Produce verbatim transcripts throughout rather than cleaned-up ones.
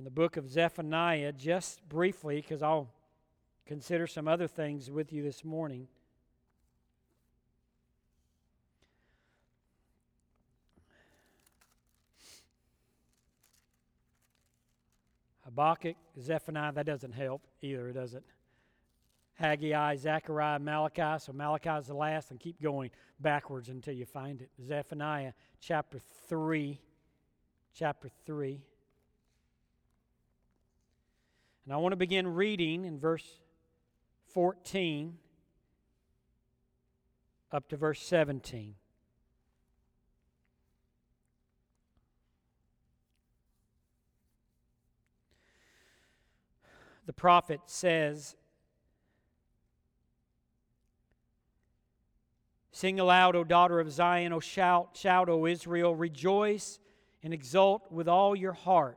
in the book of Zephaniah, just briefly, because I'll consider some other things with you this morning. Habakkuk, Zephaniah, that doesn't help either, does it? Haggai, Zechariah, Malachi. So Malachi is the last, and keep going backwards until you find it. Zephaniah chapter three. Chapter three. And I want to begin reading in verse fourteen up to verse seventeen. The prophet says, "Sing aloud, O daughter of Zion, O shout, shout, O Israel, rejoice and exult with all your heart,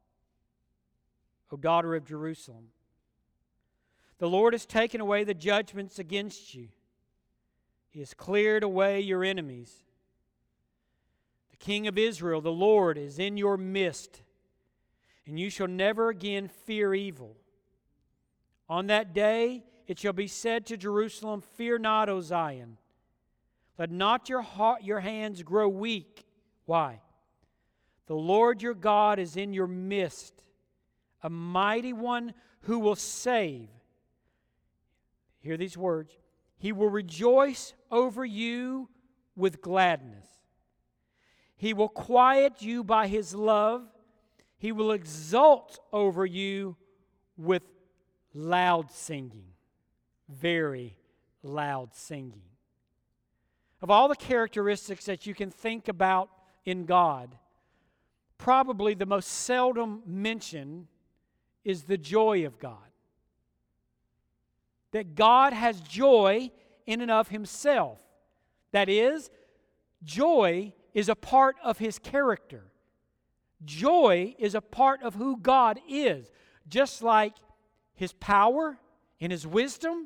O daughter of Jerusalem. The Lord has taken away the judgments against you. He has cleared away your enemies. The King of Israel, the Lord, is in your midst, and you shall never again fear evil. On that day it shall be said to Jerusalem, Fear not, O Zion. Let not your heart, your hands grow weak." Why? "The Lord your God is in your midst, a mighty one who will save." Hear these words. "He will rejoice over you with gladness. He will quiet you by His love. He will exult over you with loud singing." Very loud singing. Of all the characteristics that you can think about in God, probably the most seldom mentioned is the joy of God. That God has joy in and of Himself. That is, joy is a part of His character. Joy is a part of who God is. Just like His power and His wisdom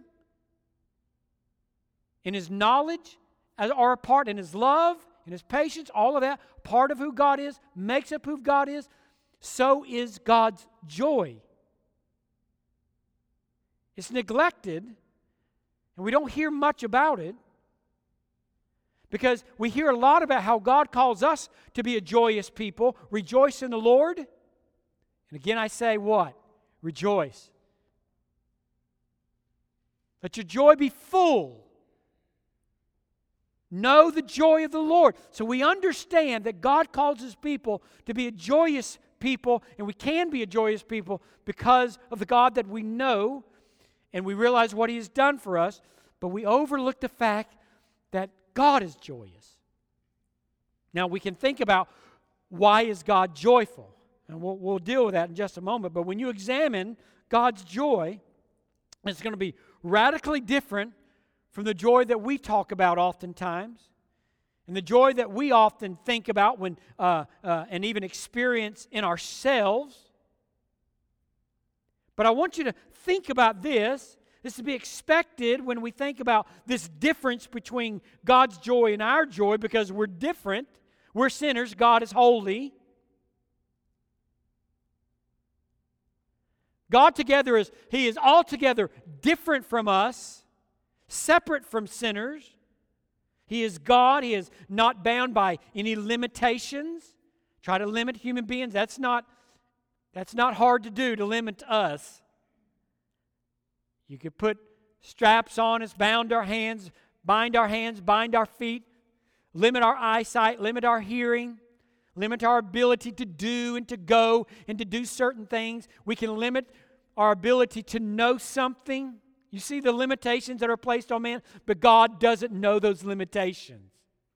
and His knowledge are a part, and His love and His patience, all of that, part of who God is, makes up who God is, so is God's joy. It's neglected, and we don't hear much about it, because we hear a lot about how God calls us to be a joyous people. Rejoice in the Lord. And again I say what? Rejoice. Let your joy be full. Know the joy of the Lord. So we understand that God calls His people to be a joyous people, and we can be a joyous people because of the God that we know, and we realize what He has done for us, but we overlook the fact that God is joyous. Now we can think about, why is God joyful? And we'll, we'll deal with that in just a moment, but when you examine God's joy, it's going to be radically different from the joy that we talk about oftentimes, and the joy that we often think about when uh, uh, and even experience in ourselves. But I want you to think about this. This is to be expected when we think about this difference between God's joy and our joy, because we're different. We're sinners. God is holy. God together is, He is altogether different from us, separate from sinners. He is God. He is not bound by any limitations. Try to limit human beings. That's not, that's not hard to do, to limit us. You could put straps on us, bound our hands, bind our hands, bind our feet, limit our eyesight, limit our hearing, limit our ability to do and to go and to do certain things. We can limit our ability to know something. You see the limitations that are placed on man, but God doesn't know those limitations.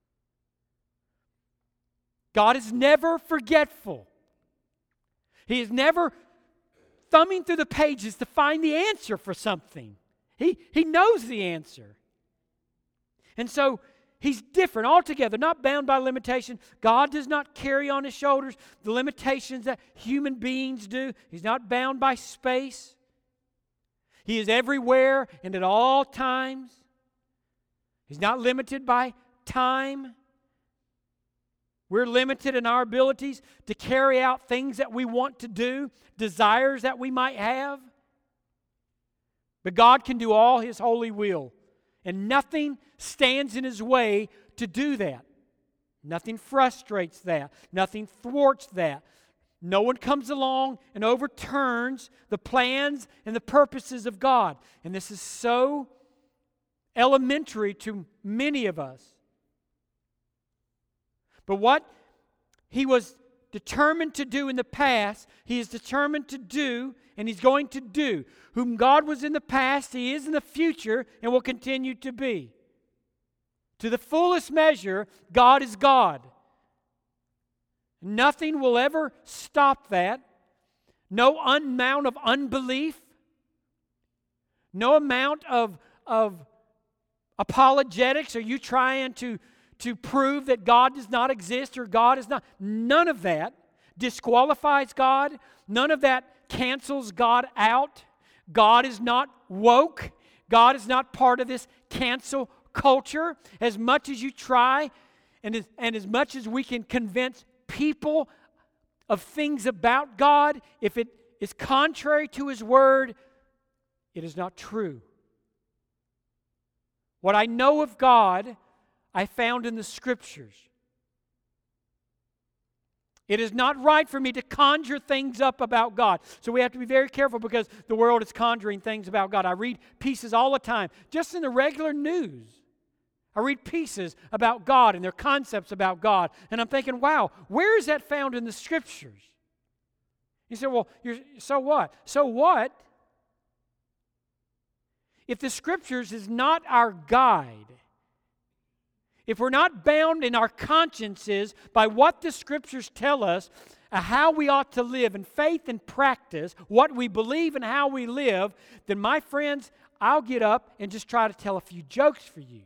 God is never forgetful. He is never thumbing through the pages to find the answer for something. He, he knows the answer. And so He's different altogether, not bound by limitation. God does not carry on His shoulders the limitations that human beings do. He's not bound by space. He is everywhere and at all times. He's not limited by time. We're limited in our abilities to carry out things that we want to do, desires that we might have. But God can do all His holy will, and nothing stands in His way to do that. Nothing frustrates that. Nothing thwarts that. No one comes along and overturns the plans and the purposes of God. And this is so elementary to many of us. But what He was determined to do in the past, He is determined to do, and He's going to do. Whom God was in the past, He is in the future, and will continue to be. To the fullest measure, God is God. Nothing will ever stop that. No amount of unbelief, no amount of, of apologetics, are you trying to to prove that God does not exist or God is not. None of that disqualifies God. None of that cancels God out. God is not woke. God is not part of this cancel culture. As much as you try and as, and as much as we can convince people of things about God, if it is contrary to His Word, it is not true. What I know of God, I found in the Scriptures. It is not right for me to conjure things up about God. So we have to be very careful because the world is conjuring things about God. I read pieces all the time, just in the regular news. I read pieces about God and their concepts about God. And I'm thinking, wow, where is that found in the Scriptures? You say, well, you're, so what? So what? If the Scriptures is not our guide, if we're not bound in our consciences by what the Scriptures tell us, uh, how we ought to live in faith and practice, what we believe and how we live, then my friends, I'll get up and just try to tell a few jokes for you.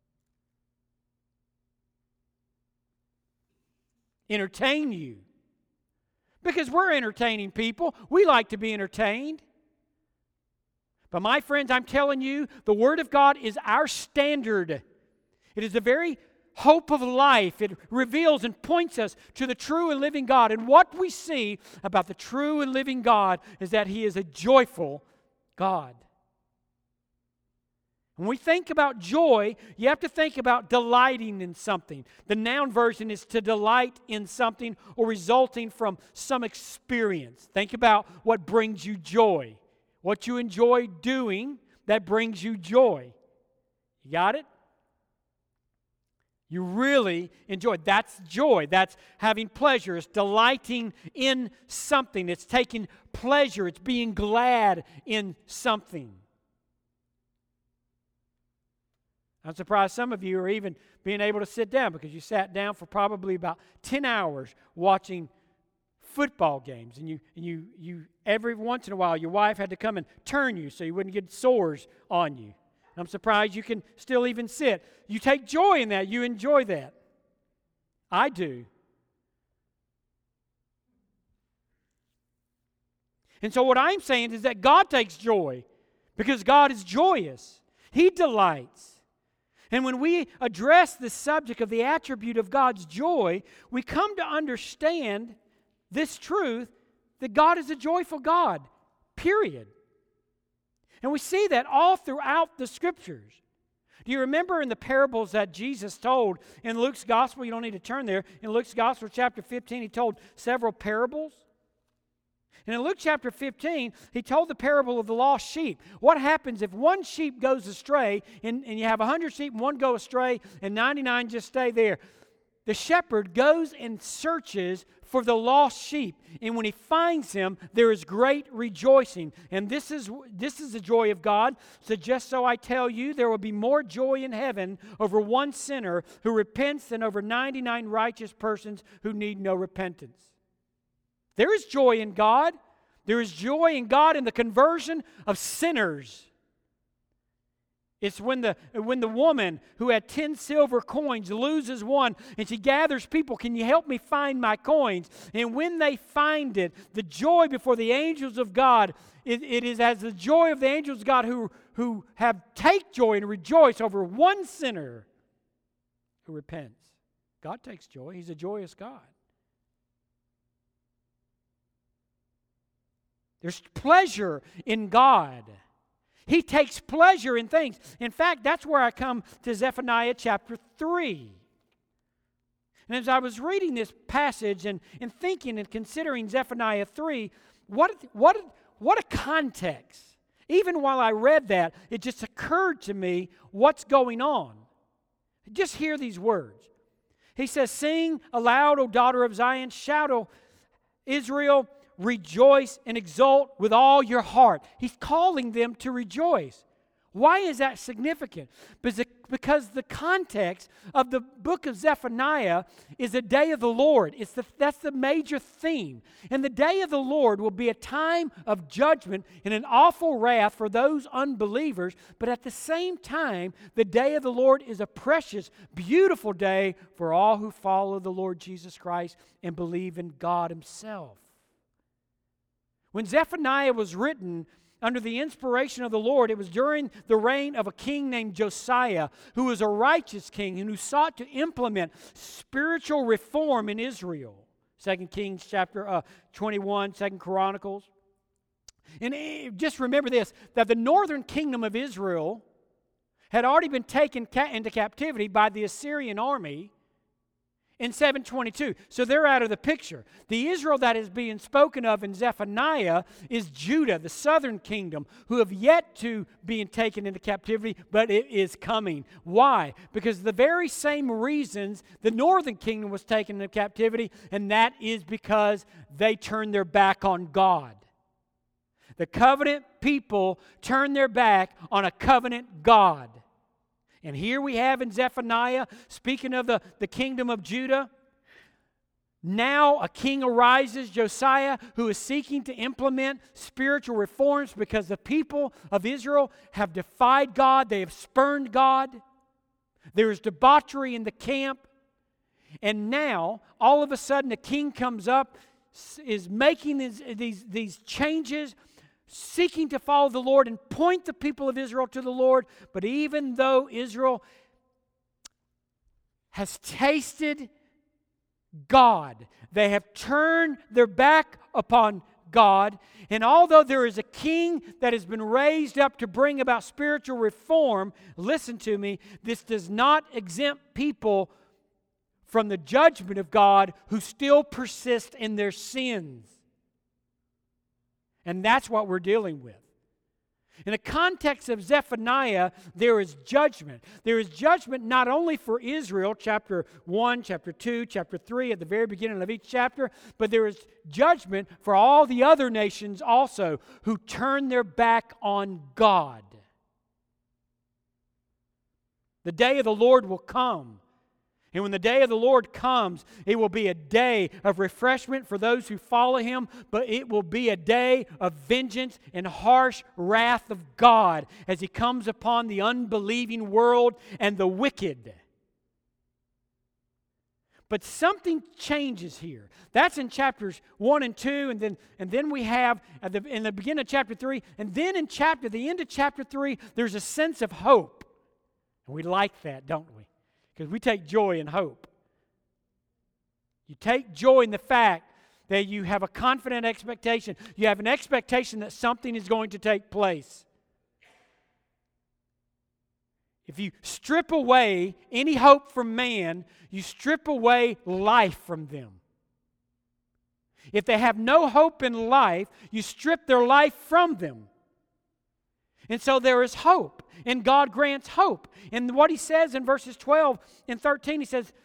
Entertain you. Because we're entertaining people. We like to be entertained. But my friends, I'm telling you, the Word of God is our standard. It is the very hope of life. It reveals and points us to the true and living God. And what we see about the true and living God is that He is a joyful God. When we think about joy, you have to think about delighting in something. The noun version is to delight in something or resulting from some experience. Think about what brings you joy. What you enjoy doing that brings you joy. You got it? You really enjoy it. That's joy. That's having pleasure. It's delighting in something. It's taking pleasure. It's being glad in something. I'm surprised some of you are even being able to sit down because you sat down for probably about ten hours watching football games. And you, and you, you every once in a while, your wife had to come and turn you so you wouldn't get sores on you. I'm surprised you can still even sit. You take joy in that. You enjoy that. I do. And so what I'm saying is that God takes joy because God is joyous. He delights. And when we address the subject of the attribute of God's joy, we come to understand this truth that God is a joyful God, period. And we see that all throughout the Scriptures. Do you remember in the parables that Jesus told in Luke's Gospel? You don't need to turn there. In Luke's Gospel, chapter fifteen, He told several parables. And in Luke chapter fifteen, He told the parable of the lost sheep. What happens if one sheep goes astray, and, and you have one hundred sheep and one go astray, and ninety-nine just stay there? The shepherd goes and searches for the lost sheep. And when he finds him, there is great rejoicing. And this is this is the joy of God. So just so I tell you, there will be more joy in heaven over one sinner who repents than over ninety-nine righteous persons who need no repentance. There is joy in God. There is joy in God in the conversion of sinners. It's when the, when the woman who had ten silver coins loses one and she gathers people, can you help me find my coins? And when they find it, the joy before the angels of God, it, it is as the joy of the angels of God who, who have take joy and rejoice over one sinner who repents. God takes joy. He's a joyous God. There's pleasure in God. He takes pleasure in things. In fact, that's where I come to Zephaniah chapter three. And as I was reading this passage and, and thinking and considering Zephaniah three, what, what, what a context. Even while I read that, it just occurred to me what's going on. Just hear these words. He says, "Sing aloud, O daughter of Zion, shout, O Israel, rejoice and exult with all your heart." He's calling them to rejoice. Why is that significant? Because the context of the book of Zephaniah is the day of the Lord. It's the, that's the major theme. And the day of the Lord will be a time of judgment and an awful wrath for those unbelievers. But at the same time, the day of the Lord is a precious, beautiful day for all who follow the Lord Jesus Christ and believe in God Himself. When Zephaniah was written under the inspiration of the Lord, it was during the reign of a king named Josiah, who was a righteous king and who sought to implement spiritual reform in Israel. Second Kings chapter uh, twenty-one, Second Chronicles. And just remember this, that the northern kingdom of Israel had already been taken ca- into captivity by the Assyrian army in seven twenty-two. So they're out of the picture. The Israel that is being spoken of in Zephaniah is Judah, the southern kingdom, who have yet to be taken into captivity, but it is coming. Why? Because the very same reasons the northern kingdom was taken into captivity, and that is because they turned their back on God. The covenant people turned their back on a covenant God. And here we have in Zephaniah, speaking of the, the kingdom of Judah, now a king arises, Josiah, who is seeking to implement spiritual reforms because the people of Israel have defied God. They have spurned God. There is debauchery in the camp. And now, all of a sudden, a king comes up, is making these, these, these changes, seeking to follow the Lord and point the people of Israel to the Lord. But even though Israel has tasted God, they have turned their back upon God. And although there is a king that has been raised up to bring about spiritual reform, listen to me, this does not exempt people from the judgment of God who still persist in their sins. And that's what we're dealing with. In the context of Zephaniah, there is judgment. There is judgment not only for Israel, chapter one, chapter two, chapter three, at the very beginning of each chapter, but there is judgment for all the other nations also who turn their back on God. The day of the Lord will come. And when the day of the Lord comes, it will be a day of refreshment for those who follow Him, but it will be a day of vengeance and harsh wrath of God as He comes upon the unbelieving world and the wicked. But something changes here. That's in chapters one and two, and then and then we have at the, in the beginning of chapter three, and then in chapter the end of chapter three, there's a sense of hope. And we like that, don't we? Because we take joy in hope. You take joy in the fact that you have a confident expectation. You have an expectation that something is going to take place. If you strip away any hope from man, you strip away life from them. If they have no hope in life, you strip their life from them. And so there is hope, and God grants hope. And what He says in verses twelve and thirteen, He says,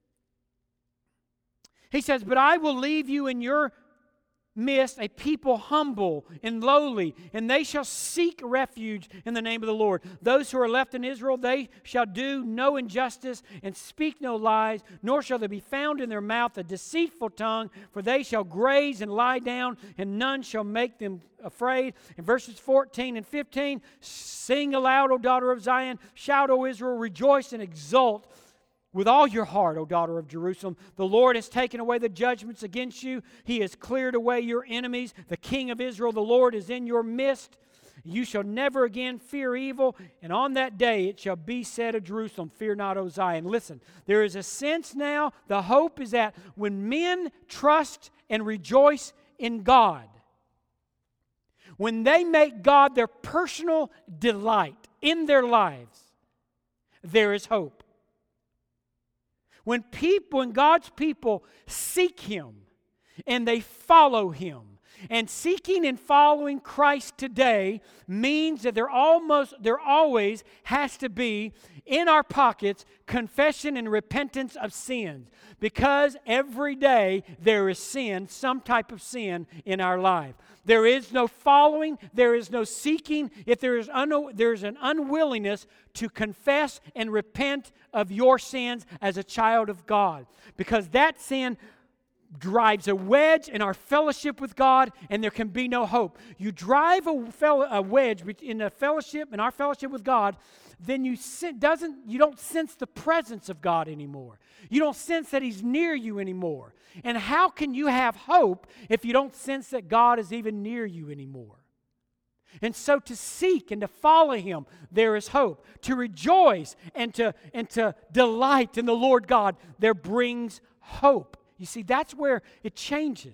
He says, "But I will leave you in your midst a people humble and lowly, and they shall seek refuge in the name of the Lord. Those who are left in Israel, they shall do no injustice and speak no lies, nor shall there be found in their mouth a deceitful tongue, for they shall graze and lie down, and none shall make them afraid." In verses fourteen and fifteen, "Sing aloud, O daughter of Zion, shout, O Israel, rejoice and exult with all your heart, O daughter of Jerusalem. The Lord has taken away the judgments against you. He has cleared away your enemies. The King of Israel, the Lord, is in your midst. You shall never again fear evil, and on that day it shall be said of Jerusalem, fear not, O Zion. Listen, there is a sense now, the hope is that when men trust and rejoice in God, when they make God their personal delight in their lives, there is hope. When people, when God's people seek Him and they follow Him, and seeking and following Christ today means that there almost, there always has to be in our pockets confession and repentance of sins. Because every day there is sin, some type of sin in our life. There is no following, there is no seeking, if there is un- there is an unwillingness to confess and repent of your sins as a child of God. Because that sin drives a wedge in our fellowship with God, and there can be no hope. You drive a, fel- a wedge in a fellowship, in our fellowship with God, then you sen- doesn't you don't sense the presence of God anymore. You don't sense that He's near you anymore. And how can you have hope if you don't sense that God is even near you anymore? And so to seek and to follow Him, there is hope. To rejoice and to, and to delight in the Lord God, there brings hope. You see, that's where it changes.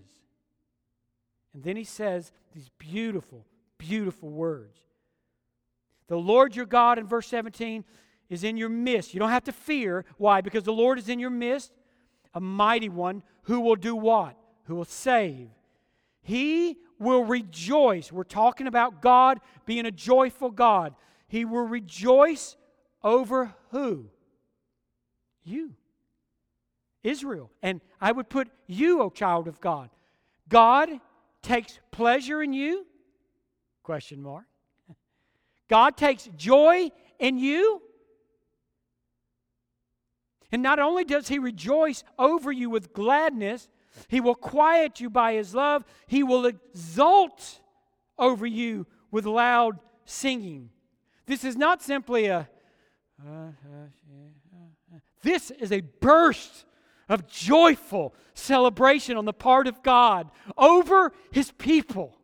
And then He says these beautiful, beautiful words. The Lord your God, in verse seventeen, is in your midst. You don't have to fear. Why? Because the Lord is in your midst, a mighty one who will do what? Who will save. He will rejoice. We're talking about God being a joyful God. He will rejoice over who? You. Israel. And I would put you, O child of God. God takes pleasure in you? Question mark. God takes joy in you? And not only does He rejoice over you with gladness, He will quiet you by His love. He will exult over you with loud singing. This is not simply a... Uh, uh, this is a burst of joyful celebration on the part of God over His people.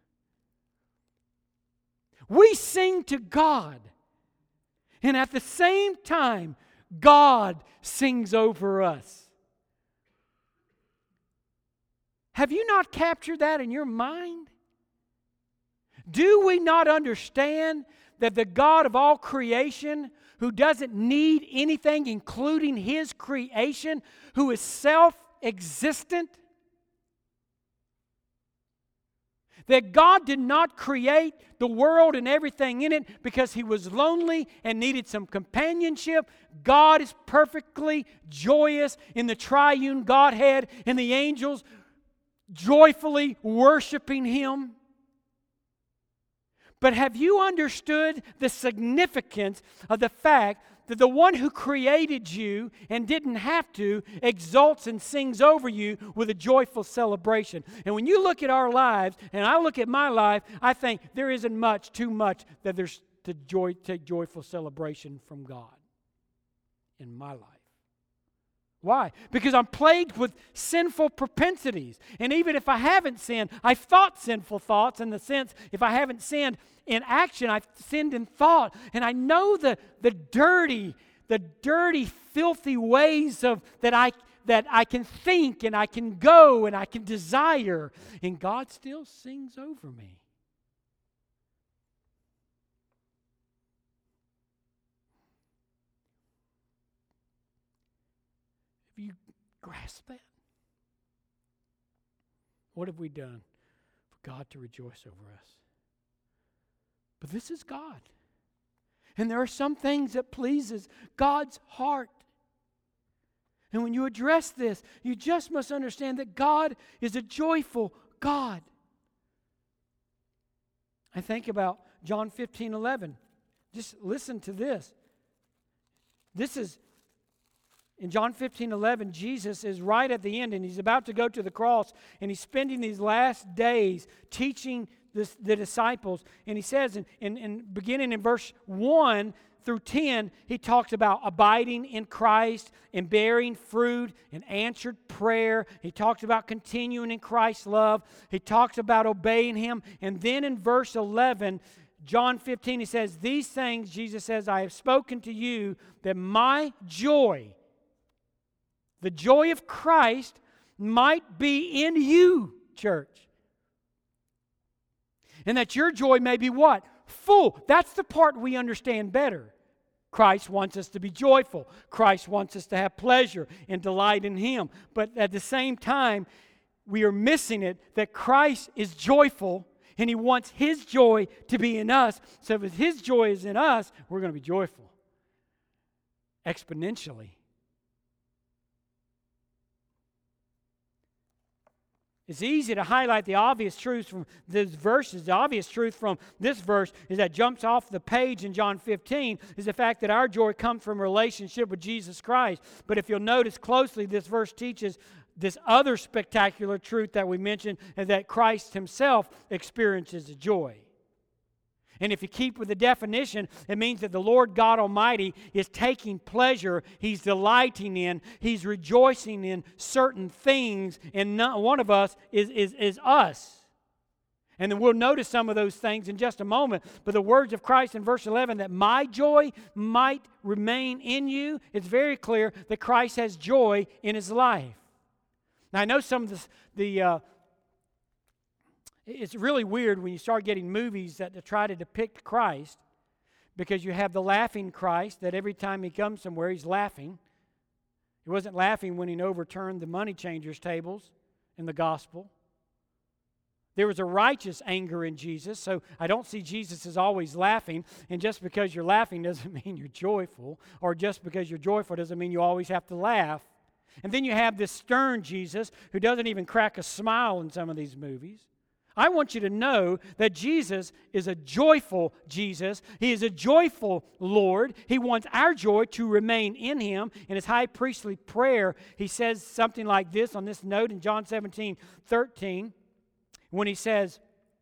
We sing to God, and at the same time, God sings over us. Have you not captured that in your mind? Do we not understand that the God of all creation, who doesn't need anything, including His creation, who is self-existent, that God did not create the world and everything in it because He was lonely and needed some companionship. God is perfectly joyous in the triune Godhead, and the angels joyfully worshiping Him. But have you understood the significance of the fact that the one who created you and didn't have to exalts and sings over you with a joyful celebration? And when you look at our lives, and I look at my life, I think there isn't much, too much, that there's to joy, take joyful celebration from God in my life. Why? Because I'm plagued with sinful propensities. And even if I haven't sinned, I've thought sinful thoughts, in the sense, if I haven't sinned in action, I've sinned in thought. And I know the, the dirty, the dirty, filthy ways of that I that I can think and I can go and I can desire. And God still sings over me. Have you grasped that? What have we done for God to rejoice over us? But this is God. And there are some things that pleases God's heart. And when you address this, you just must understand that God is a joyful God. I think about John fifteen eleven. Just listen to this. This is, in John fifteen eleven, Jesus is right at the end, and He's about to go to the cross, and He's spending these last days teaching this, the disciples. And He says, in, in, in beginning in verse one through ten, He talks about abiding in Christ and bearing fruit and answered prayer. He talks about continuing in Christ's love. He talks about obeying Him. And then in verse eleven, John fifteen, he says, these things, Jesus says, I have spoken to you that my joy, the joy of Christ, might be in you, church. And that your joy may be what? Full. That's the part we understand better. Christ wants us to be joyful. Christ wants us to have pleasure and delight in Him. But at the same time, we are missing it that Christ is joyful and He wants His joy to be in us. So if His joy is in us, we're going to be joyful exponentially. It's easy to highlight the obvious truths from these verses. The obvious truth from this verse is that jumps off the page in John fifteen is the fact that our joy comes from a relationship with Jesus Christ. But if you'll notice closely, this verse teaches this other spectacular truth that we mentioned, and that Christ Himself experiences joy. And if you keep with the definition, it means that the Lord God Almighty is taking pleasure, He's delighting in, He's rejoicing in certain things, and none, one of us is, is, is us. And then we'll notice some of those things in just a moment. But the words of Christ in verse eleven, that my joy might remain in you, it's very clear that Christ has joy in His life. Now I know some of this, the... Uh, It's really weird when you start getting movies that try to depict Christ, because you have the laughing Christ that every time He comes somewhere He's laughing. He wasn't laughing when He overturned the money changers' tables in the gospel. There was a righteous anger in Jesus, so I don't see Jesus as always laughing. And just because you're laughing doesn't mean you're joyful, or just because you're joyful doesn't mean you always have to laugh. And then you have this stern Jesus who doesn't even crack a smile in some of these movies. I want you to know that Jesus is a joyful Jesus. He is a joyful Lord. He wants our joy to remain in Him. In His high priestly prayer, He says something like this on this note in John seventeen thirteen, when He says,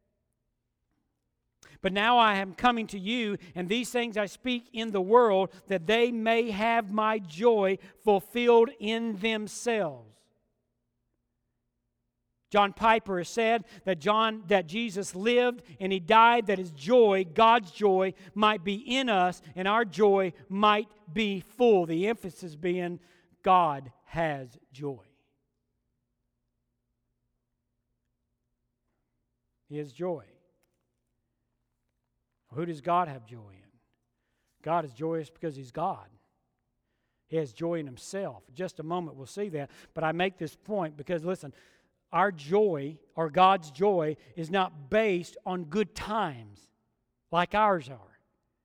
but now I am coming to you, and these things I speak in the world, that they may have my joy fulfilled in themselves. John Piper has said that John, that Jesus lived and He died, that His joy, God's joy, might be in us and our joy might be full. The emphasis being God has joy. He has joy. Who does God have joy in? God is joyous because He's God. He has joy in Himself. In just a moment we'll see that. But I make this point because, listen, our joy, or God's joy, is not based on good times like ours are.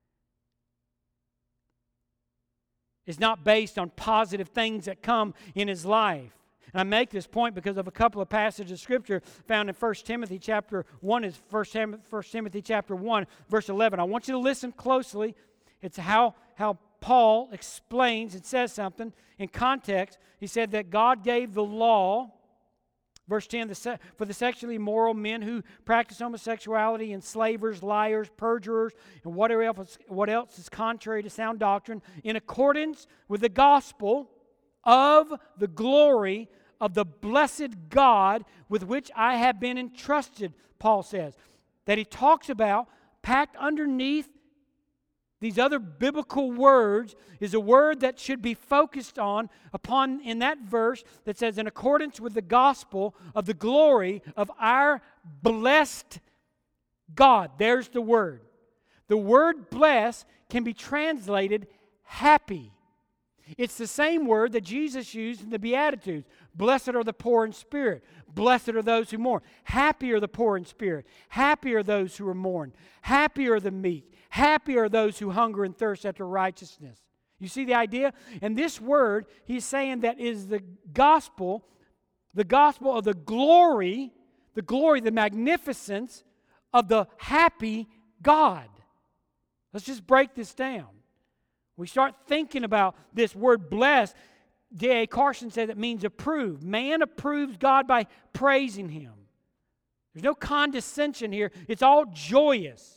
It's not based on positive things that come in His life. And I make this point because of a couple of passages of Scripture found in First Timothy chapter one. Is First Timothy chapter one, verse eleven. I want you to listen closely. It's how, how Paul explains and says something in context. He said that God gave the law. Verse ten, the se- for the sexually immoral, men who practice homosexuality, enslavers, liars, perjurers, and whatever else, what else is contrary to sound doctrine, in accordance with the gospel of the glory of the blessed God with which I have been entrusted, Paul says. That he talks about, packed underneath these other biblical words, is a word that should be focused on upon in that verse that says, in accordance with the gospel of the glory of our blessed God. There's the word. The word bless can be translated happy. It's the same word that Jesus used in the Beatitudes. Blessed are the poor in spirit. Blessed are those who mourn. Happy are the poor in spirit. Happy are those who are mourned. Happy are the meek. Happy are those who hunger and thirst after righteousness. You see the idea? And this word, he's saying that is the gospel, the gospel of the glory, the glory, the magnificence of the happy God. Let's just break this down. We start thinking about this word blessed. D A Carson said it means approved. Man approves God by praising Him. There's no condescension here. It's all joyous.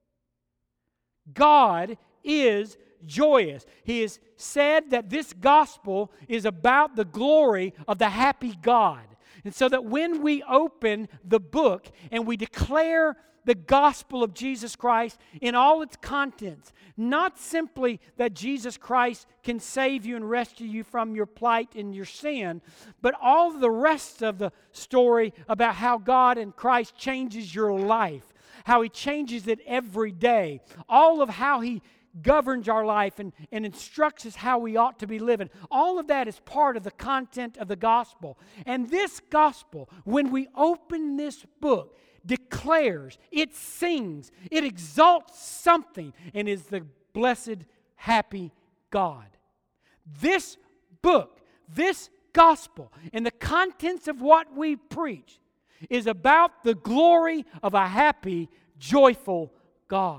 God is joyous. He has said that this gospel is about the glory of the happy God. And so that when we open the book and we declare the gospel of Jesus Christ in all its contents, not simply that Jesus Christ can save you and rescue you from your plight and your sin, but all the rest of the story about how God and Christ changes your life, how He changes it every day, all of how He governs our life and, and instructs us how we ought to be living. All of that is part of the content of the gospel. And this gospel, when we open this book, declares, it sings, it exalts something, and is the blessed, happy God. This book, this gospel, and the contents of what we preach is about the glory of a happy, joyful God.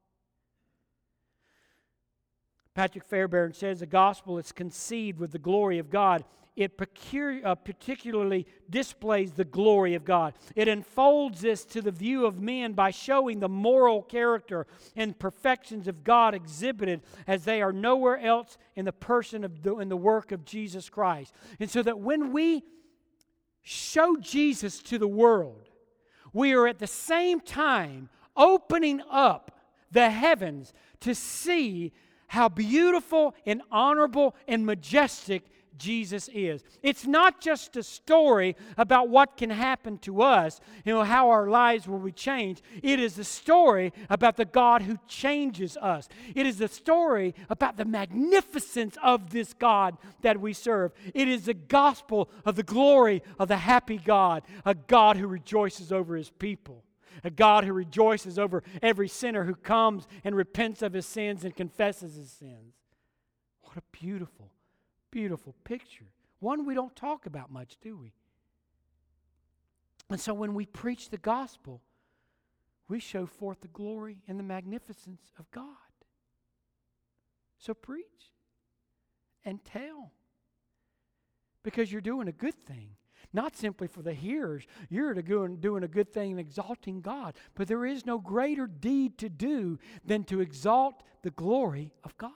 Patrick Fairbairn says the gospel is conceived with the glory of God. It particularly displays the glory of God. It unfolds this to the view of men by showing the moral character and perfections of God exhibited as they are nowhere else in the person of the, in the work of Jesus Christ. And so that when we show Jesus to the world, we are at the same time opening up the heavens to see how beautiful and honorable and majestic Jesus is. It's not just a story about what can happen to us, you know, how our lives will be changed. It is a story about the God who changes us. It is a story about the magnificence of this God that we serve. It is the gospel of the glory of the happy God, a God who rejoices over His people. A God who rejoices over every sinner who comes and repents of his sins and confesses his sins. What a beautiful, beautiful picture. One we don't talk about much, do we? And so when we preach the gospel, we show forth the glory and the magnificence of God. So preach and tell. Because you're doing a good thing. Not simply for the hearers. You're doing a good thing and exalting God. But there is no greater deed to do than to exalt the glory of God.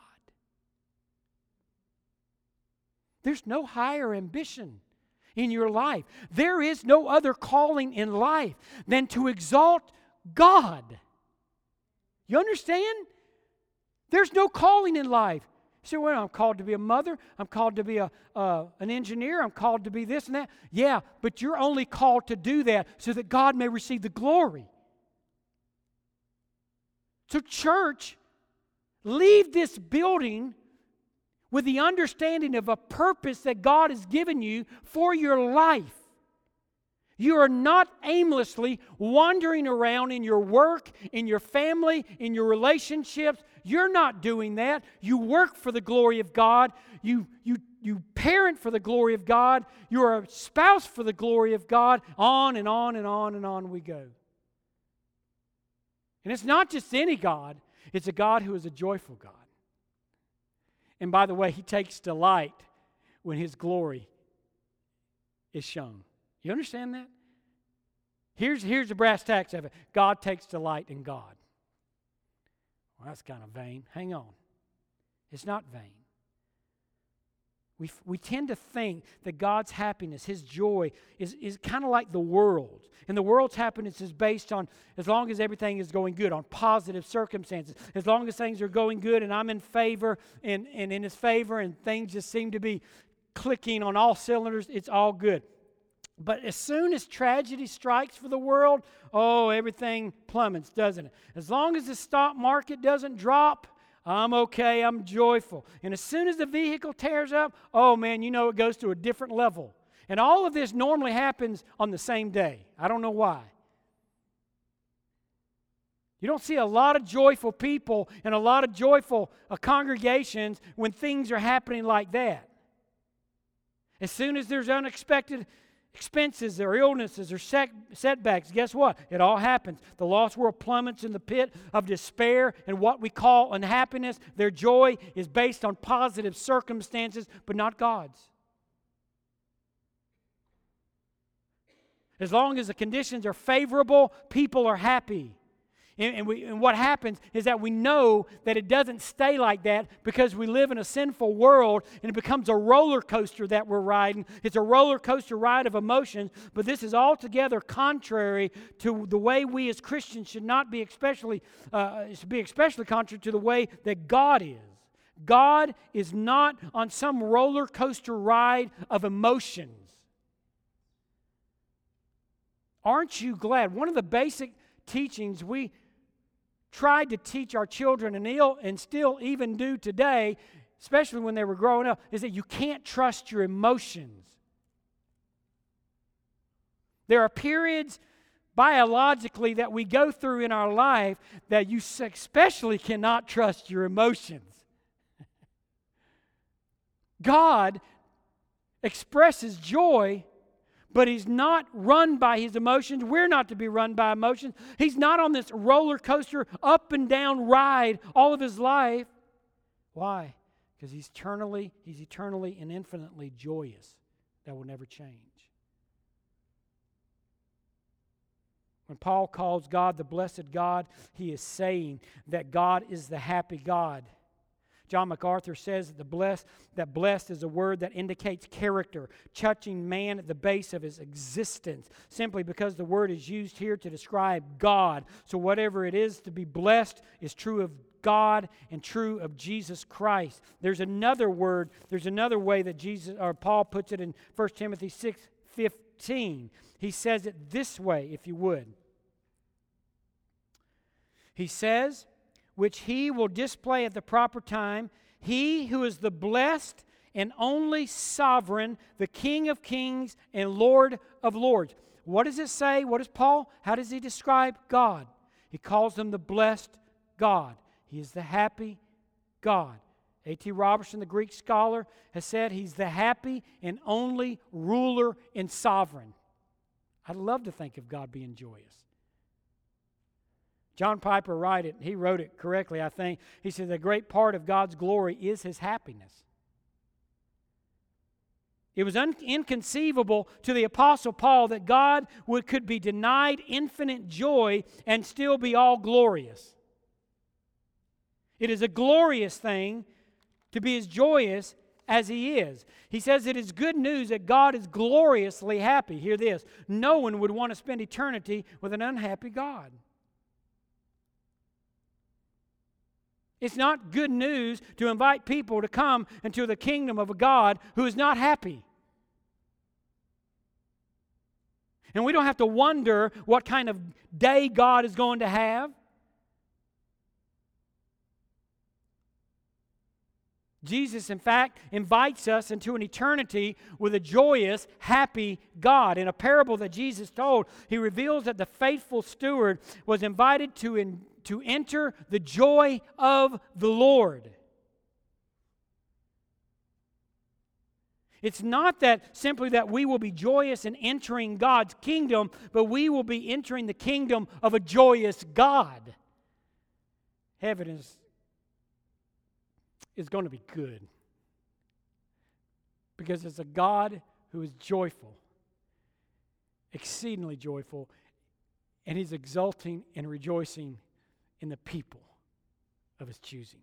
There's no higher ambition in your life. There is no other calling in life than to exalt God. You understand? There's no calling in life. You say, well, I'm called to be a mother. I'm called to be a uh, an engineer. I'm called to be this and that. Yeah, but you're only called to do that so that God may receive the glory. So church, leave this building with the understanding of a purpose that God has given you for your life. You are not aimlessly wandering around in your work, in your family, in your relationships. You're not doing that. You work for the glory of God. You, you, you parent for the glory of God. You're a spouse for the glory of God. On and on and on and on we go. And it's not just any God. It's a God who is a joyful God. And by the way, He takes delight when His glory is shown. You understand that? Here's, here's the brass tacks of it. God takes delight in God. Well, that's kind of vain. Hang on. It's not vain. We, we tend to think that God's happiness, His joy, is, is kind of like the world. And the world's happiness is based on, as long as everything is going good, on positive circumstances. As long as things are going good and I'm in favor and, and in His favor and things just seem to be clicking on all cylinders, it's all good. But as soon as tragedy strikes for the world, oh, everything plummets, doesn't it? As long as the stock market doesn't drop, I'm okay, I'm joyful. And as soon as the vehicle tears up, oh man, you know it goes to a different level. And all of this normally happens on the same day. I don't know why. You don't see a lot of joyful people and a lot of joyful uh, congregations when things are happening like that. As soon as there's unexpected expenses or illnesses or set, setbacks, guess what? It all happens. The lost world plummets in the pit of despair and what we call unhappiness. Their joy is based on positive circumstances, but not God's. As long as the conditions are favorable, people are happy. And, and, we, and what happens is that we know that it doesn't stay like that because we live in a sinful world, and it becomes a roller coaster that we're riding. It's a roller coaster ride of emotions, but this is altogether contrary to the way we as Christians should not be, especially uh, should be especially contrary to the way that God is. God is not on some roller coaster ride of emotions. Aren't you glad? One of the basic teachings we tried to teach our children and, ill, and still even do today, especially when they were growing up, is that you can't trust your emotions. There are periods biologically that we go through in our life that you especially cannot trust your emotions. God expresses joy, but He's not run by His emotions. We're not to be run by emotions. He's not on this roller coaster up and down ride all of His life. Why? Because He's eternally, He's eternally and infinitely joyous. That will never change. When Paul calls God the blessed God, he is saying that God is the happy God. John MacArthur says that, the blessed, that blessed is a word that indicates character, touching man at the base of his existence, simply because the word is used here to describe God. So whatever it is to be blessed is true of God and true of Jesus Christ. There's another word, there's another way that Jesus or Paul puts it in First Timothy six fifteen. He says it this way, if you would. He says, which He will display at the proper time, He who is the blessed and only sovereign, the King of kings and Lord of lords. What does it say? What does Paul, how does he describe God? He calls Him the blessed God. He is the happy God. A T Robertson, the Greek scholar, has said He's the happy and only ruler and sovereign. I'd love to think of God being joyous. John Piper wrote it, he wrote it correctly, I think. He said, the great part of God's glory is His happiness. It was un- inconceivable to the Apostle Paul that God would, could be denied infinite joy and still be all glorious. It is a glorious thing to be as joyous as He is. He says it is good news that God is gloriously happy. Hear this. No one would want to spend eternity with an unhappy God. It's not good news to invite people to come into the kingdom of a God who is not happy. And we don't have to wonder what kind of day God is going to have. Jesus, in fact, invites us into an eternity with a joyous, happy God. In a parable that Jesus told, He reveals that the faithful steward was invited to, in, to enter the joy of the Lord. It's not that simply that we will be joyous in entering God's kingdom, but we will be entering the kingdom of a joyous God. Heaven is is going to be good. Because it's a God who is joyful, exceedingly joyful, and He's exulting and rejoicing in the people of His choosing.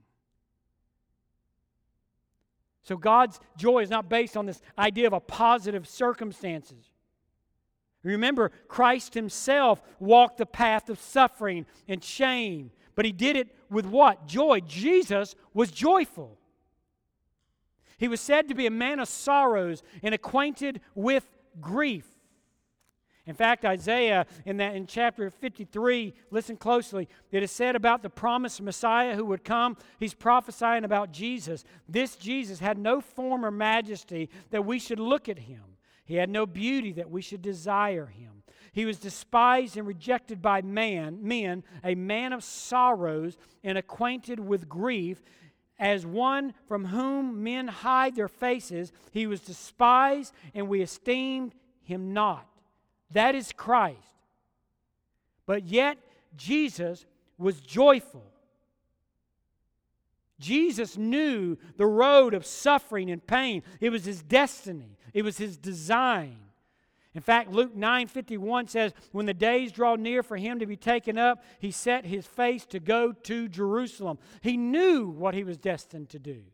So God's joy is not based on this idea of a positive circumstances. Remember, Christ Himself walked the path of suffering and shame. But He did it with what? Joy. Jesus was joyful. He was said to be a man of sorrows and acquainted with grief. In fact, Isaiah, in that in chapter fifty-three, listen closely, it is said about the promised Messiah who would come. He's prophesying about Jesus. This Jesus had no form or majesty that we should look at Him. He had no beauty that we should desire Him. He was despised and rejected by man, men, a man of sorrows and acquainted with grief, as one from whom men hide their faces. He was despised, and we esteemed Him not. That is Christ. But yet, Jesus was joyful. Jesus knew the road of suffering and pain. It was His destiny. It was His design. In fact, Luke nine fifty-one says, when the days draw near for him to be taken up, he set his face to go to Jerusalem. He knew what he was destined to do.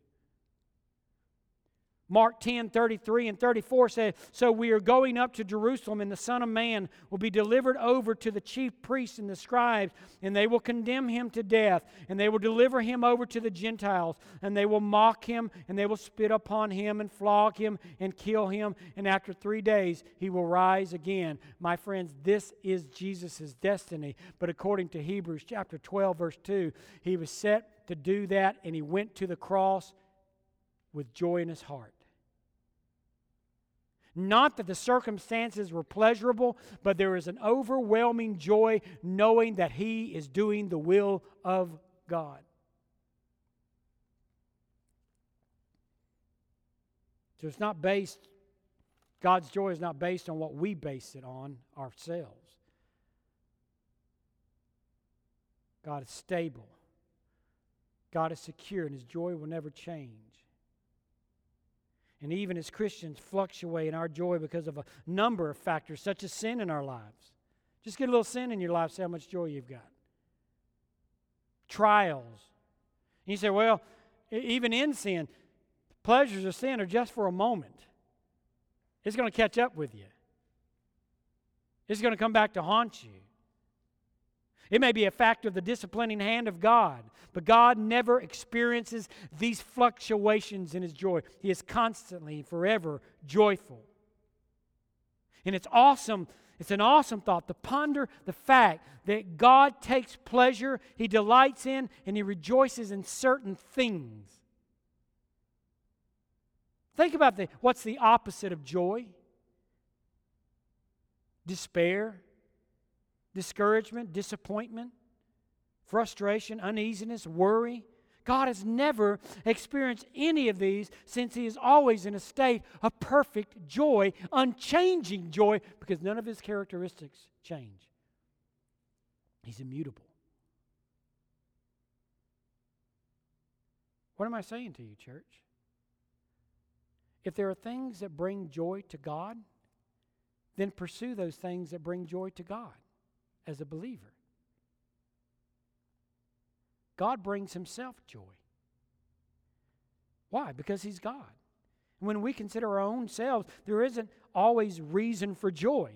Mark ten thirty-three and thirty-four says, so we are going up to Jerusalem, and the Son of Man will be delivered over to the chief priests and the scribes, and they will condemn him to death, and they will deliver him over to the Gentiles, and they will mock him, and they will spit upon him, and flog him, and kill him, and after three days he will rise again. My friends, this is Jesus' destiny. But according to Hebrews chapter twelve, verse two, he was set to do that, and he went to the cross with joy in his heart. Not that the circumstances were pleasurable, but there is an overwhelming joy knowing that he is doing the will of God. So it's not based, God's joy is not based on what we base it on ourselves. God is stable. God is secure, and his joy will never change. And even as Christians fluctuate in our joy because of a number of factors, such as sin in our lives. Just get a little sin in your life, see how much joy you've got. Trials. And you say, well, even in sin, pleasures of sin are just for a moment. It's going to catch up with you. It's going to come back to haunt you. It may be a factor of the disciplining hand of God, but God never experiences these fluctuations in his joy. He is constantly, forever joyful. And it's awesome, it's an awesome thought to ponder the fact that God takes pleasure, he delights in, and he rejoices in certain things. Think about the, what's the opposite of joy? Despair. Discouragement, disappointment, frustration, uneasiness, worry. God has never experienced any of these since he is always in a state of perfect joy, unchanging joy, because none of his characteristics change. He's immutable. What am I saying to you, church? If there are things that bring joy to God, then pursue those things that bring joy to God. As a believer, God brings himself joy. Why? Because he's God. When we consider our own selves, there isn't always reason for joy.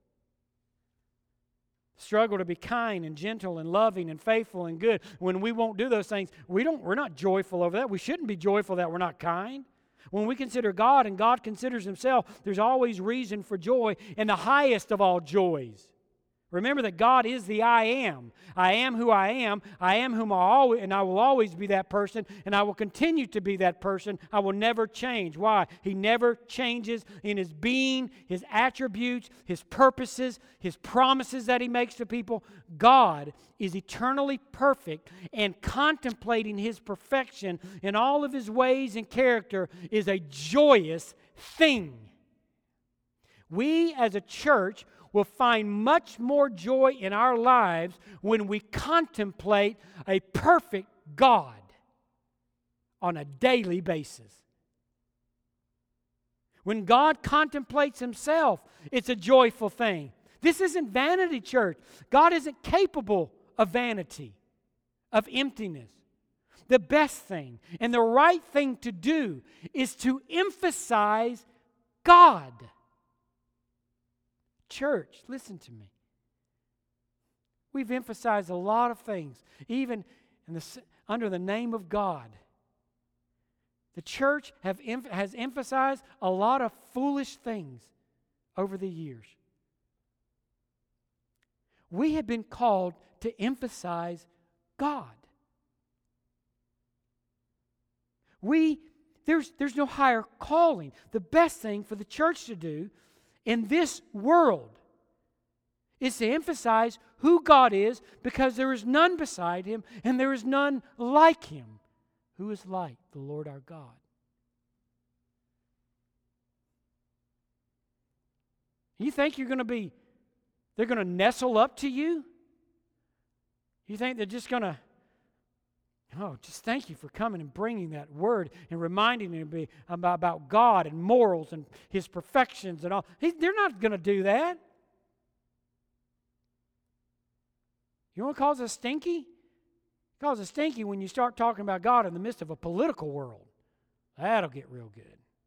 Struggle to be kind and gentle and loving and faithful and good. When we won't do those things, we don't, we're not joyful over that. We shouldn't be joyful that we're not kind. When we consider God and God considers himself, there's always reason for joy, and the highest of all joys. Remember that God is the I am. I am who I am. I am whom I always, and I will always be that person, and I will continue to be that person. I will never change. Why? He never changes in his being, his attributes, his purposes, his promises that he makes to people. God is eternally perfect, and contemplating his perfection in all of his ways and character is a joyous thing. We as a church will find much more joy in our lives when we contemplate a perfect God on a daily basis. When God contemplates himself, it's a joyful thing. This isn't vanity, church. God isn't capable of vanity, of emptiness. The best thing and the right thing to do is to emphasize God. Church, listen to me. We've emphasized a lot of things, even in the, under the name of God. The church have, has emphasized a lot of foolish things over the years. We have been called to emphasize God. We, there's, there's no higher calling. The best thing for the church to do in this world is to emphasize who God is, because there is none beside him and there is none like him. Who is like the Lord our God? You think you're going to be, they're going to nestle up to you? You think they're just going to Oh, just thank you for coming and bringing that word and reminding me about, about God and morals and His perfections and all. He, they're not going to do that. You want to cause a stinky? Cause a stinky when you start talking about God in the midst of a political world. That'll get real good.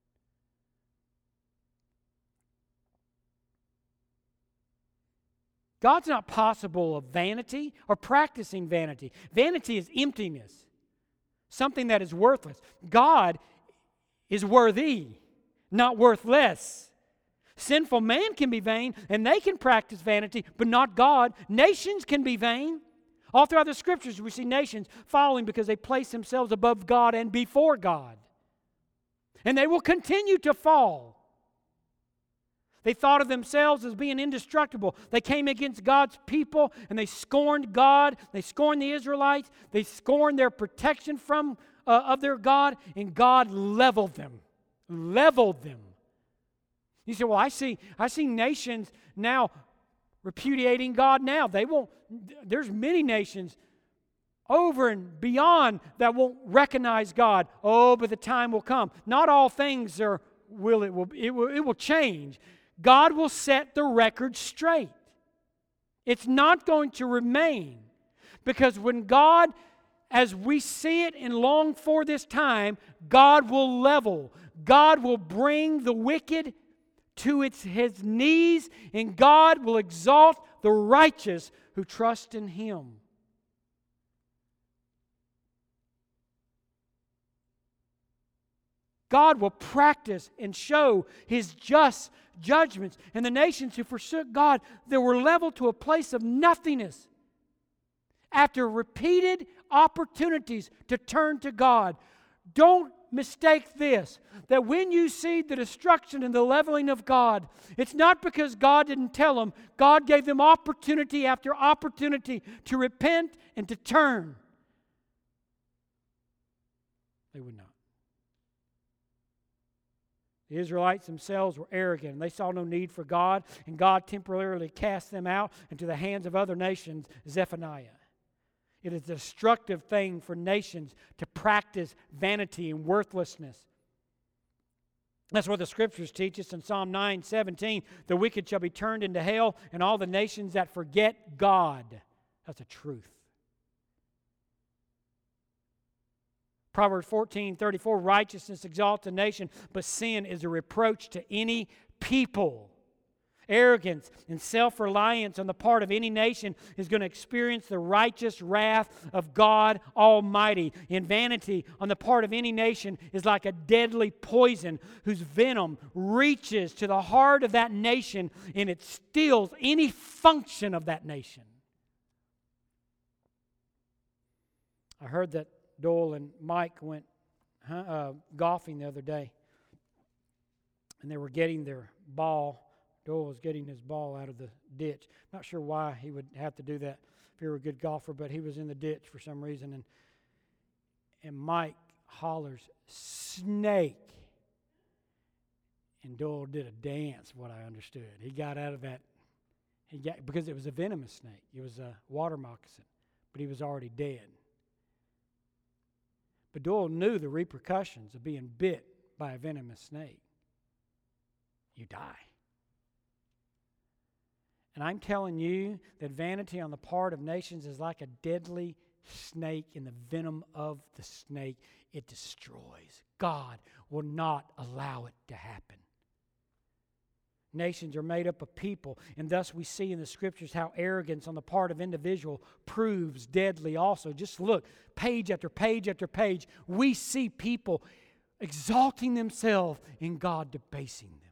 God's not possible of vanity or practicing vanity. Vanity is emptiness, something that is worthless. God is worthy, not worthless. Sinful man can be vain, and they can practice vanity, but not God. Nations can be vain. All throughout the Scriptures, we see nations falling because they place themselves above God and before God. And they will continue to fall. They thought of themselves as being indestructible. They came against God's people and they scorned God. They scorned the Israelites. They scorned their protection from uh, of their God, and God leveled them. Leveled them. You say, well, I see, I see nations now repudiating God now. They won't, there's many nations over and beyond that won't recognize God. Oh, but the time will come. Not all things are will it will it will it will change. God will set the record straight. It's not going to remain. Because when God, as we see it and long for this time, God will level. God will bring the wicked to its, his knees, and God will exalt the righteous who trust in Him. God will practice and show His just judgments. And the nations who forsook God, they were leveled to a place of nothingness. After repeated opportunities to turn to God. Don't mistake this, that when you see the destruction and the leveling of God, it's not because God didn't tell them. God gave them opportunity after opportunity to repent and to turn. They would not. The Israelites themselves were arrogant, and they saw no need for God, and God temporarily cast them out into the hands of other nations, Zephaniah. It is a destructive thing for nations to practice vanity and worthlessness. That's what the Scriptures teach us in Psalm nine seventeen. The wicked shall be turned into hell, and all the nations that forget God. That's a truth. Proverbs fourteen thirty-four, righteousness exalts a nation, but sin is a reproach to any people. Arrogance and self-reliance on the part of any nation is going to experience the righteous wrath of God Almighty. And vanity on the part of any nation is like a deadly poison whose venom reaches to the heart of that nation and it steals any function of that nation. I heard that Doyle and Mike went uh, golfing the other day, and they were getting their ball. Doyle was getting his ball out of the ditch. Not sure why he would have to do that if he were a good golfer, but he was in the ditch for some reason, and and Mike hollers, "Snake!" And Doyle did a dance, what I understood. He got out of that, he got because it was a venomous snake. It was a water moccasin, but he was already dead. But Doyle knew the repercussions of being bit by a venomous snake. You die. And I'm telling you that vanity on the part of nations is like a deadly snake, and the venom of the snake, it destroys. God will not allow it to happen. Nations are made up of people, and thus we see in the Scriptures how arrogance on the part of individual proves deadly also. Just look, page after page after page, we see people exalting themselves and God debasing them.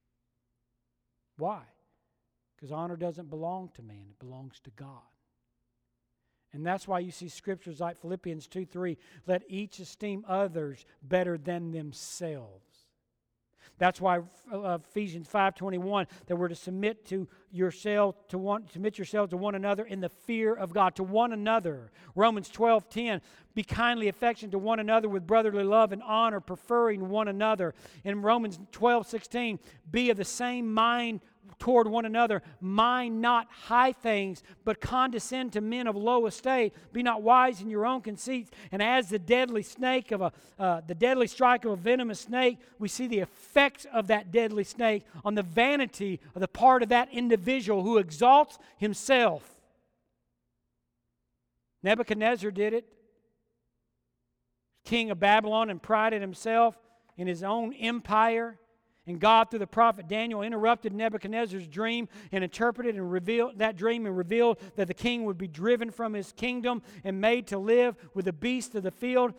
Why? Because honor doesn't belong to man, it belongs to God. And that's why you see scriptures like Philippians two three, let each esteem others better than themselves. That's why uh, Ephesians five twenty-one, that we're to submit to yourself to one, submit yourselves to one another in the fear of God, to one another. Romans twelve ten, be kindly affectionate to one another with brotherly love and honor, preferring one another. In Romans twelve sixteen, be of the same mind toward one another, mind not high things, but condescend to men of low estate. Be not wise in your own conceits. And as the deadly snake of a, uh, the deadly strike of a venomous snake, we see the effects of that deadly snake on the vanity of the part of that individual who exalts himself. Nebuchadnezzar did it. King of Babylon, and prided himself in his own empire. And God, through the prophet Daniel, interrupted Nebuchadnezzar's dream and interpreted and revealed that dream and revealed that the king would be driven from his kingdom and made to live with the beasts of the field.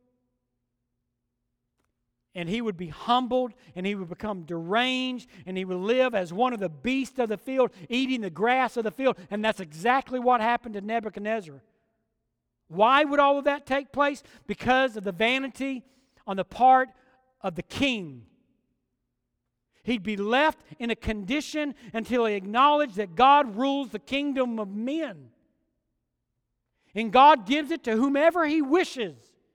And he would be humbled, and he would become deranged, and he would live as one of the beasts of the field, eating the grass of the field. And that's exactly what happened to Nebuchadnezzar. Why would all of that take place? Because of the vanity on the part of the king. He'd be left in a condition until he acknowledged that God rules the kingdom of men. And God gives it to whomever He wishes.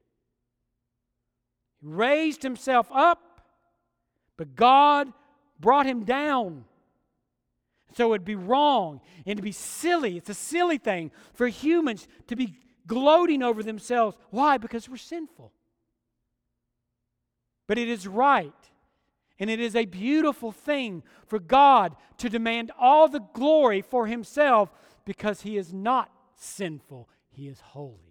He raised himself up, but God brought him down. So it'd be wrong and it'd be silly. It's a silly thing for humans to be gloating over themselves. Why? Because we're sinful. But it is right. And it is a beautiful thing for God to demand all the glory for Himself because He is not sinful. He is holy.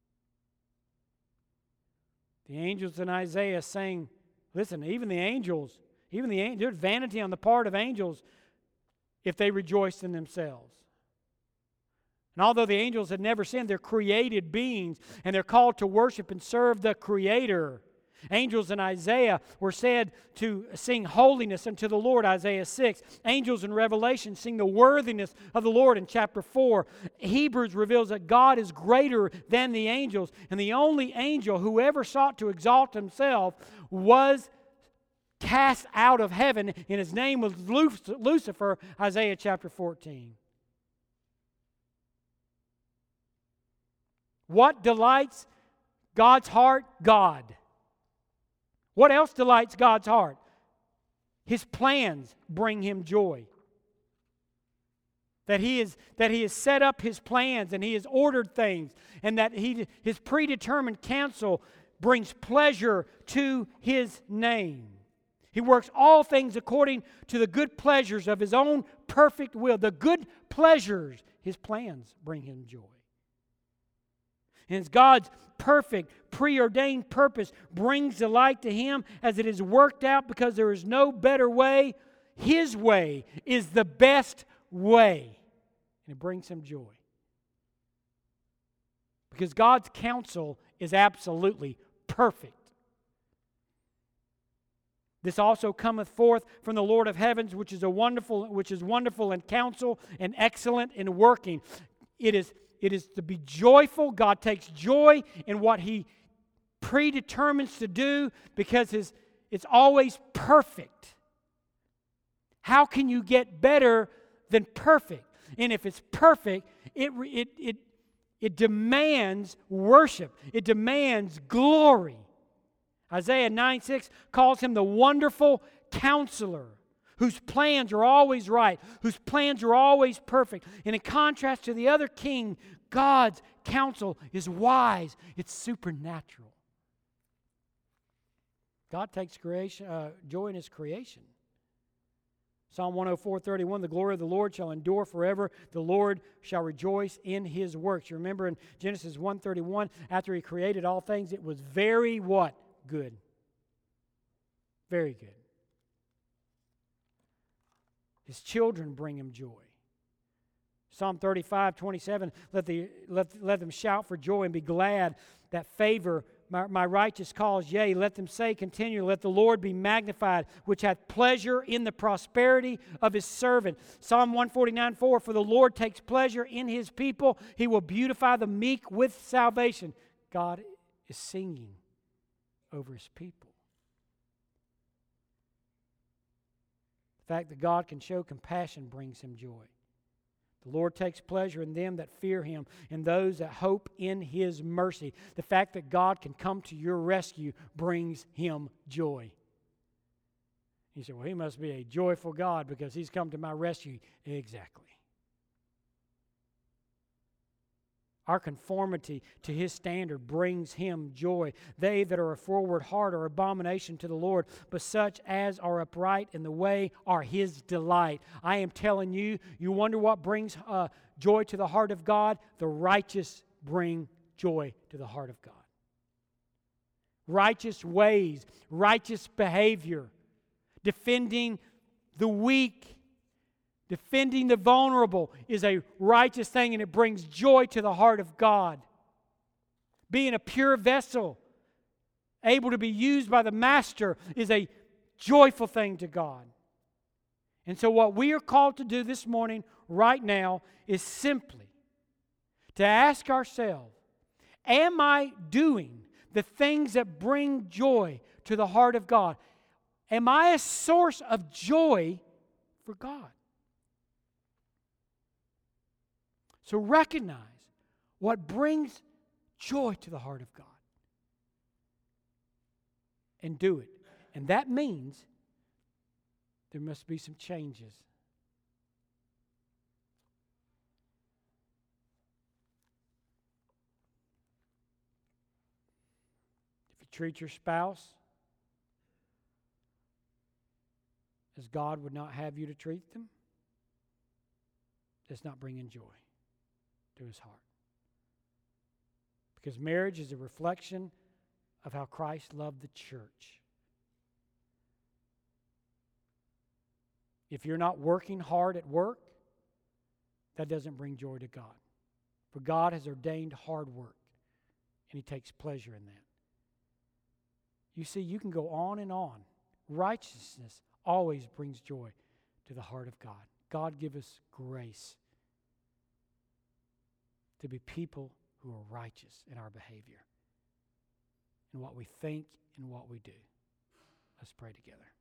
The angels in Isaiah saying, listen, even the angels, even the angels, there's vanity on the part of angels if they rejoice in themselves. And although the angels had never sinned, they're created beings and they're called to worship and serve the Creator. Angels in Isaiah were said to sing holiness unto the Lord, Isaiah six. Angels in Revelation sing the worthiness of the Lord in chapter four. Hebrews reveals that God is greater than the angels. And the only angel who ever sought to exalt himself was cast out of heaven, and his name was Lucifer, Isaiah chapter fourteen. What delights God's heart? God. What else delights God's heart? His plans bring Him joy. That He is that He has set up His plans and He has ordered things, and that He His predetermined counsel brings pleasure to His name. He works all things according to the good pleasures of His own perfect will. The good pleasures, His plans bring Him joy. And it's God's perfect, preordained purpose brings delight to Him as it is worked out because there is no better way. His way is the best way. And it brings Him joy. Because God's counsel is absolutely perfect. This also cometh forth from the Lord of heavens, which is a wonderful, which is wonderful in counsel and excellent in working. It is It is to be joyful. God takes joy in what He predetermines to do because his, it's always perfect. How can you get better than perfect? And if it's perfect, it, it, it, it demands worship. It demands glory. Isaiah nine six calls Him the wonderful counselor, whose plans are always right, whose plans are always perfect. And in contrast to the other king, God's counsel is wise. It's supernatural. God takes creation, uh, joy in His creation. Psalm one oh four thirty-one, the glory of the Lord shall endure forever. The Lord shall rejoice in His works. You remember in Genesis one thirty-one, after He created all things, it was very what? Good. Very good. His children bring Him joy. Psalm thirty-five twenty-seven, let, the, let, let them shout for joy and be glad that favor my, my righteous cause. Yea, let them say continually, let the Lord be magnified, which hath pleasure in the prosperity of His servant. Psalm one forty-nine four, for the Lord takes pleasure in His people. He will beautify the meek with salvation. God is singing over His people. The fact that God can show compassion brings Him joy. The Lord takes pleasure in them that fear Him and those that hope in His mercy. The fact that God can come to your rescue brings Him joy. You say, well, he must be a joyful God because he's come to my rescue. Exactly. Our conformity to his standard brings him joy. They that are a forward heart are abomination to the Lord, but such as are upright in the way are his delight. I am telling you, you wonder what brings uh, joy to the heart of God? The righteous bring joy to the heart of God. Righteous ways, righteous behavior, defending the weak, defending the vulnerable is a righteous thing, and it brings joy to the heart of God. Being a pure vessel, able to be used by the Master, is a joyful thing to God. And so what we are called to do this morning, right now, is simply to ask ourselves, am I doing the things that bring joy to the heart of God? Am I a source of joy for God? So recognize what brings joy to the heart of God. And do it. And that means there must be some changes. If you treat your spouse as God would not have you to treat them, that's not bringing joy to his heart. Because marriage is a reflection of how Christ loved the church. If you're not working hard at work, that doesn't bring joy to God. For God has ordained hard work, and he takes pleasure in that. You see, you can go on and on. Righteousness always brings joy to the heart of God. God give us grace to be people who are righteous in our behavior, in what we think and what we do. Let's pray together.